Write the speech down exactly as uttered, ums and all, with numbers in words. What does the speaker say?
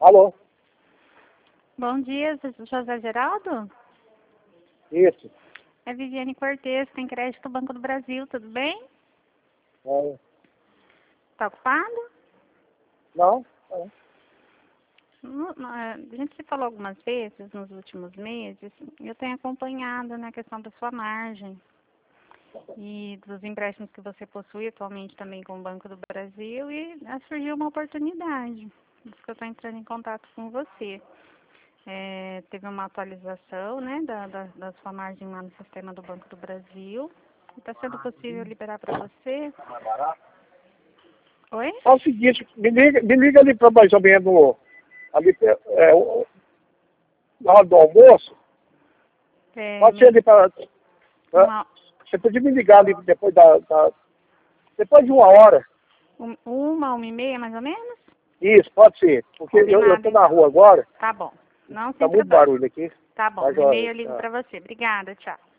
Alô? Bom dia, José Geraldo? Isso. É Viviane Cortez, tem crédito do Banco do Brasil, tudo bem? É. Tá ocupado? Não? É. Não, não, A gente se falou algumas vezes nos últimos meses, eu tenho acompanhado, né, a questão da sua margem e dos empréstimos que você possui atualmente também com o Banco do Brasil, e ah, surgiu uma oportunidade, por isso que eu estou entrando em contato com você. É, teve uma atualização, né, da, da, da sua margem lá no sistema do Banco do Brasil. Está sendo possível liberar para você? Oi? É o seguinte, me liga, me liga ali para mais ou menos ali, é, o- na hora do almoço. É, Pode ser ali para. uma, Você podia me ligar ali depois da, da. Depois de uma hora. um- uma, uma e meia mais ou menos? Isso, pode ser. Porque eu, eu Combinado, tô na então. rua agora, Tá bom. Não, tá sem muito problema. barulho aqui. Tá bom, Mas, no ó, e-mail eu ligo tá. para você. Obrigada, tchau.